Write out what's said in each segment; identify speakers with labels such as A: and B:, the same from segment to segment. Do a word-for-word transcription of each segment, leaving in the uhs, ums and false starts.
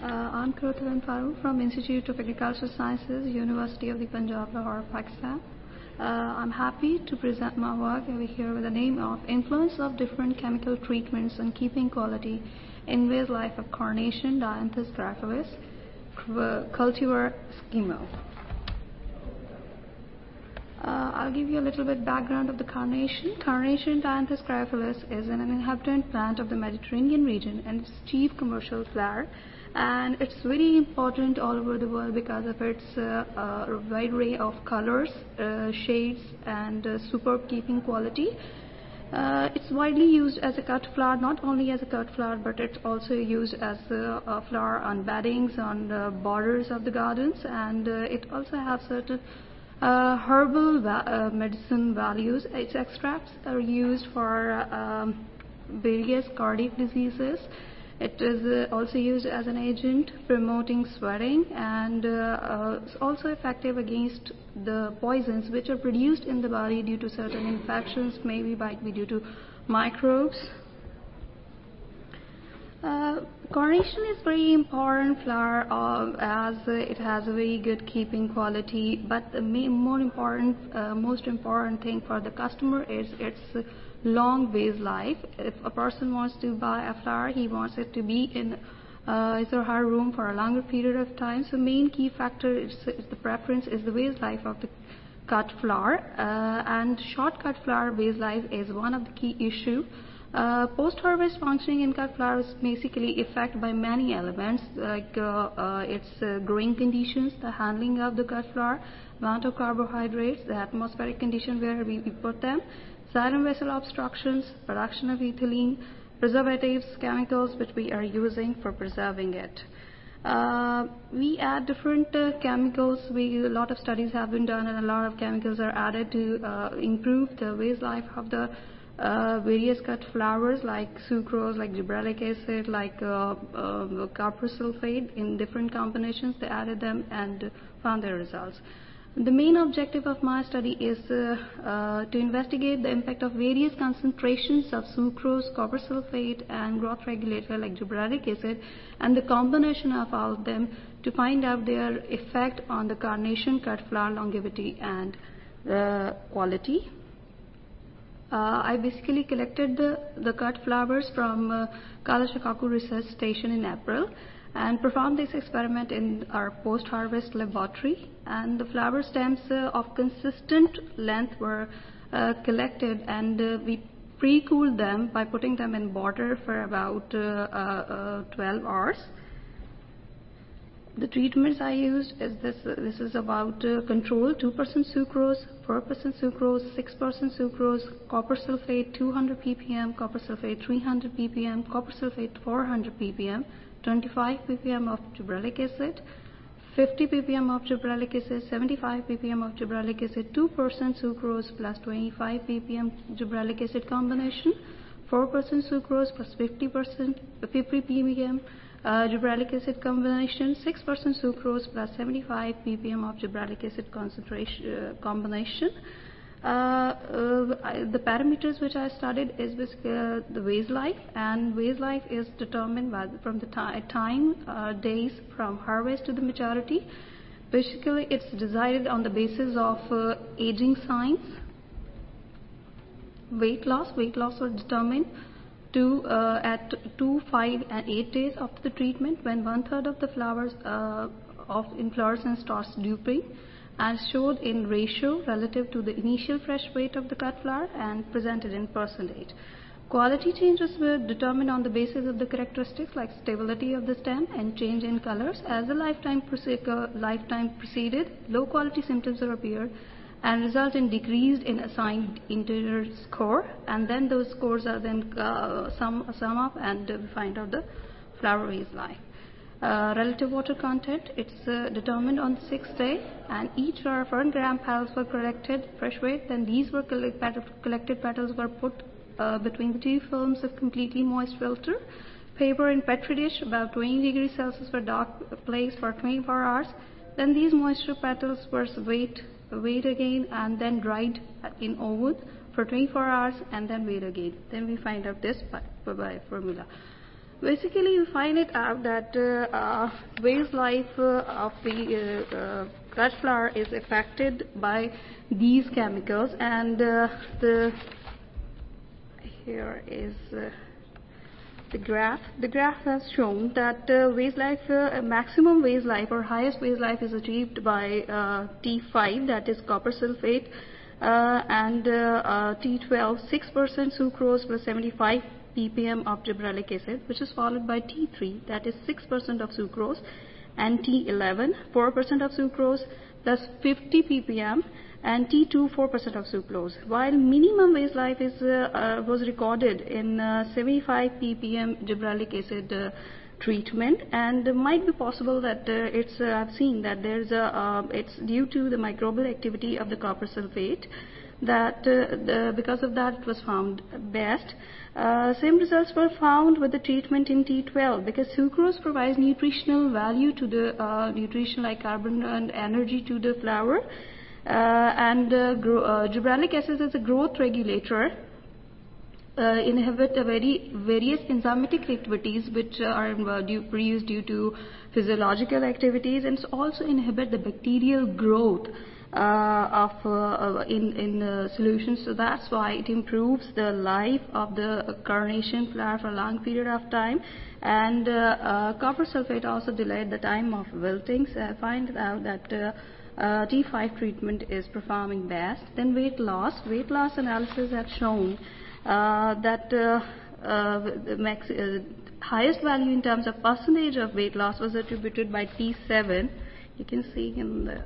A: Uh, I'm Kuruthlan Farooq from Institute of Agricultural Sciences, University of the Punjab, Lahore, Pakistan. Uh, I'm happy to present my work over here with the name of Influence of Different Chemical Treatments on Keeping Quality in Vase Life of Carnation Dianthus scapulus, cultivar schema. Uh, I'll give you a little bit background of the carnation. Carnation Dianthus scapulus is an inhabitant plant of the Mediterranean region and its chief commercial flower. And it's very important all over the world because of its uh, uh, wide array of colors, uh, shades, and uh, superb keeping quality. Uh, it's widely used as a cut flower, not only as a cut flower, but it's also used as a, a flower on beddings, on the borders of the gardens, and uh, it also has certain uh, herbal va uh, medicine values. Its extracts are used for uh, um, various cardiac diseases. It is uh, also used as an agent promoting sweating, and uh, uh, it's also effective against the poisons which are produced in the body due to certain infections, maybe might be due to microbes. Uh, carnation is very important flower uh, as uh, it has a very good keeping quality, but the main, more important, uh, most important thing for the customer is its uh, long vase life. If a person wants to buy a flower, he wants it to be in uh, his or her room for a longer period of time. So main key factor is, is the preference is the vase life of the cut flower, uh, and short cut flower vase life is one of the key issue. Uh, Post-harvest functioning in cut flower is basically affected by many elements like uh, uh, its uh, growing conditions, the handling of the cut flower, amount of carbohydrates, the atmospheric condition where we, we put them, xylem vessel obstructions, production of ethylene, preservatives, chemicals which we are using for preserving it. Uh, we add different uh, chemicals. We, a lot of studies have been done and a lot of chemicals are added to uh, improve the vase life of the uh, various cut flowers like sucrose, like gibberellic acid, like uh, uh, copper sulfate in different combinations. They added them and found their results. The main objective of my study is uh, uh, to investigate the impact of various concentrations of sucrose, copper sulfate, and growth regulator like gibberellic acid, and the combination of all of them to find out their effect on the carnation cut flower longevity and uh, quality. Uh, I basically collected the, the cut flowers from uh, Kalashikaku Research Station in April and performed this experiment in our post-harvest laboratory, and the flower stems uh, of consistent length were uh, collected, and uh, we pre-cooled them by putting them in water for about uh, uh, uh, twelve hours. The treatments I used is this. Uh, this is about uh, control: two percent sucrose, four percent sucrose, six percent sucrose, copper sulfate two hundred p p m, copper sulfate three hundred p p m, copper sulfate four hundred p p m, twenty-five p p m of gibberellic acid, fifty p p m of gibberellic acid, seventy-five p p m of gibberellic acid, two percent sucrose plus twenty-five p p m gibberellic acid combination, four percent sucrose plus fifty percent fifty p p m uh, gibberellic acid combination, six percent sucrose plus seventy-five p p m of gibberellic acid concentration uh, combination. Uh, uh, I, the parameters which I studied is basically uh, the vase life, and vase life is determined by the, from the time uh, days from harvest to the maturity. Basically, it's decided on the basis of uh, aging signs. Weight loss, weight loss was determined to uh, at two, five, and eight days after the treatment, when one third of the flowers uh, of inflorescence starts drooping, and showed in ratio relative to the initial fresh weight of the cut flower and presented in percentage. Quality changes were determined on the basis of the characteristics like stability of the stem and change in colors. As the lifetime, uh, lifetime proceeded, low quality symptoms appeared and result in decreased in assigned interior score, and then those scores are then uh, sum, sum up and uh, we find out the flower vase life. Uh, relative water content, it's uh, determined on the sixth day, and each of one gram petals were collected fresh weight. Then these were collect, petal, collected petals were put uh, between the two films of completely moist filter paper in petri dish about twenty degrees Celsius for dark place for twenty-four hours. Then these moisture petals were weighed, weighed again and then dried in oven for twenty-four hours and then weighed again. Then we find out this by, by formula. Basically, we find it out that uh, uh, vase life uh, of the uh, uh, cut flower is affected by these chemicals, and uh, the here is uh, the graph. The graph has shown that uh, vase life, uh, maximum vase life or highest vase life is achieved by uh, T five, that is copper sulfate, uh, and uh, uh, T twelve, six percent sucrose plus seventy-five p p m of gibberellic acid, which is followed by T three, that is six percent of sucrose, and T eleven, four percent of sucrose plus fifty p p m, and T two, four percent of sucrose. While minimum vase life is, uh, uh, was recorded in uh, seventy-five p p m gibberellic acid uh, treatment, and it might be possible that uh, it's, uh, I've seen that there's a, uh, it's due to the microbial activity of the copper sulfate, that uh, the, because of that it was found best. Uh, same results were found with the treatment in T twelve, because sucrose provides nutritional value to the uh, nutrition like carbon and energy to the flower, uh, and uh, uh, gibberellic acid is a growth regulator. Uh, inhibit a very various enzymatic activities which uh, are uh, due, produced due to physiological activities, and also inhibit the bacterial growth Uh, of uh, in in uh, solutions. So that's why it improves the life of the carnation flower for a long period of time. And uh, uh, copper sulfate also delayed the time of wilting. So I find out that uh, uh, T five treatment is performing best. Then weight loss. Weight loss analysis have shown uh, that uh, uh, the max, uh, highest value in terms of percentage of weight loss was attributed by T seven. You can see in the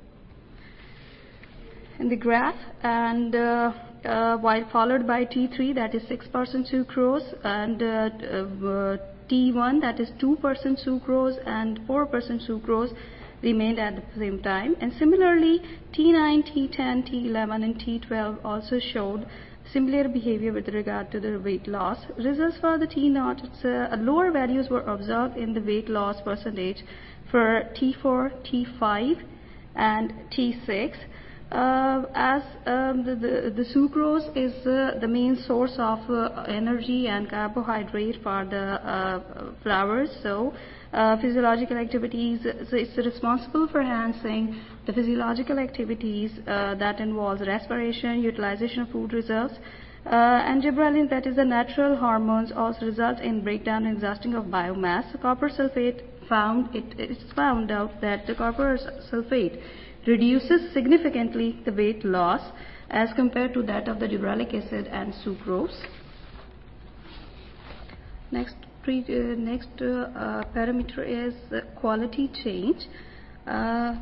A: in the graph, and uh, uh, while followed by T three, that is six percent sucrose, and uh, uh, T one, that is two percent sucrose, and four percent sucrose remained at the same time. And similarly, T nine, T ten, T eleven, and T twelve also showed similar behavior with regard to the weight loss. Results for the T zero, it's, uh, lower values were observed in the weight loss percentage for T four, T five, and T six. Uh, as um, the, the, the sucrose is uh, the main source of uh, energy and carbohydrate for the uh, flowers, so uh, physiological activities, so it's responsible for enhancing the physiological activities uh, that involves respiration, utilization of food reserves, uh, and gibberellin, that is the natural hormones, also result in breakdown and exhausting of biomass. So copper sulfate found it, it's found out that the copper sulfate reduces significantly the weight loss as compared to that of the gibberellic acid and sucrose. Next, pre, uh, next uh, uh, parameter is uh, quality change. Uh,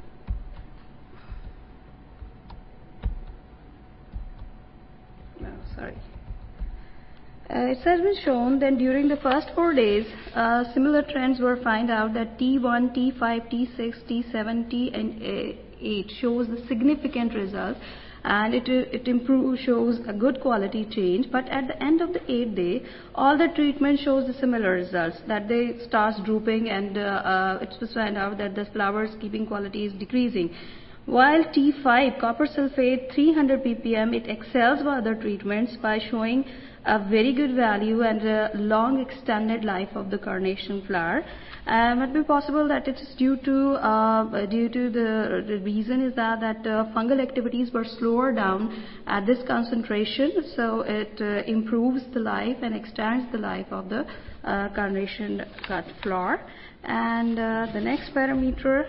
A: no, sorry. Uh, it has been shown that during the first four days, uh, similar trends were found out that T one, T five, T six, T seven, T and eight shows the significant result, and it it improves, shows a good quality change. But at the end of the eighth day, all the treatment shows the similar results, that they starts drooping, and uh, uh, it was found out that the flowers keeping quality is decreasing. While T five, copper sulfate, three hundred p p m, it excels over other treatments by showing a very good value and a long extended life of the carnation flower. Uh, it might be possible that it is due to uh, due to the, the reason is that that uh, fungal activities were slower down at this concentration, so it uh, improves the life and extends the life of the uh, carnation cut flower. And uh, the next parameter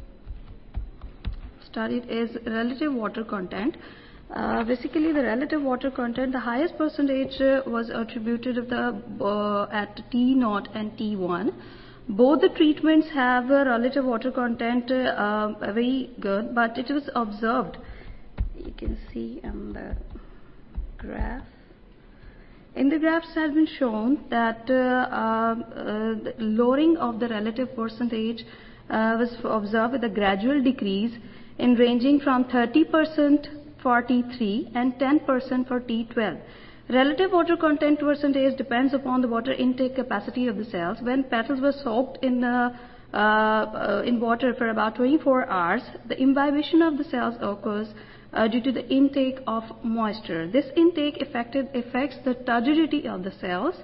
A: studied is relative water content. Uh, basically, the relative water content, the highest percentage uh, was attributed of the uh, at T zero and T one. Both the treatments have a relative water content uh, uh, very good, but it was observed. You can see on the graph. In the graphs has been shown that uh, uh, the lowering of the relative percentage uh, was observed with a gradual decrease in ranging from thirty percent for T three and ten percent for T twelve. Relative water content percentage depends upon the water intake capacity of the cells. When petals were soaked in uh, uh, uh, in water for about twenty-four hours, the imbibition of the cells occurs uh, due to the intake of moisture. This intake affected, affects the turgidity of the cells,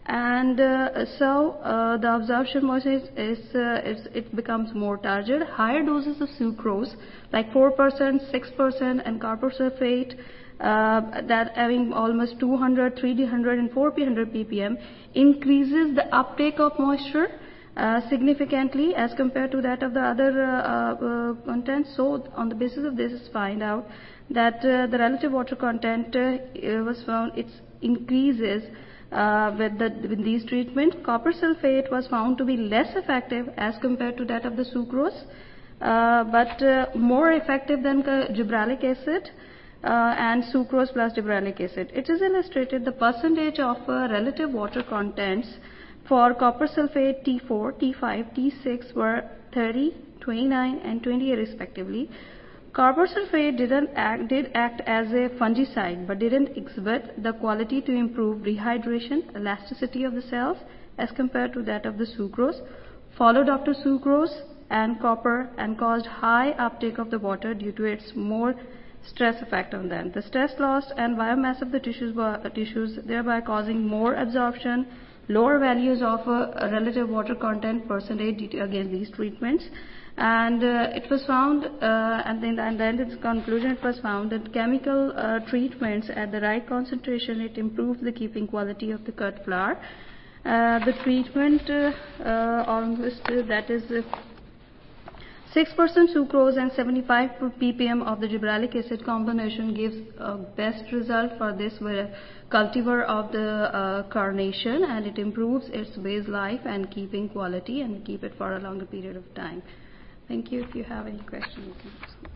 A: And uh, so uh, the absorption moisture is, is, uh, is it becomes more turgid. Higher doses of sucrose like four percent, six percent and copper sulfate uh, that having almost two hundred, three hundred and four hundred ppm increases the uptake of moisture uh, significantly as compared to that of the other uh, uh, contents. So on the basis of this, find out that uh, the relative water content uh, was found it increases Uh, with, the, with these treatments. Copper sulfate was found to be less effective as compared to that of the sucrose, uh, but uh, more effective than gibberellic acid uh, and sucrose plus gibberellic acid. It is illustrated the percentage of uh, relative water contents for copper sulfate T four, T five, T six were thirty, twenty-nine and twenty-eight respectively. Copper sulfate didn't act, did act as a fungicide but didn't exhibit the quality to improve rehydration, elasticity of the cells as compared to that of the sucrose. Followed after sucrose and copper and caused high uptake of the water due to its more stress effect on them. The stress loss and biomass of the tissues, uh, tissues thereby causing more absorption, lower values of uh, relative water content percentage against these treatments. And uh, it was found, uh, and then and then its conclusion, it was found that chemical uh, treatments at the right concentration, it improved the keeping quality of the cut flour. Uh, the treatment uh, uh, almost uh, that is uh, six percent sucrose and seventy-five ppm of the gibberellic acid combination gives a best result for this cultivar of the uh, carnation, and it improves its base life and keeping quality and keep it for a longer period of time. Thank you. If you have any questions, you can ask.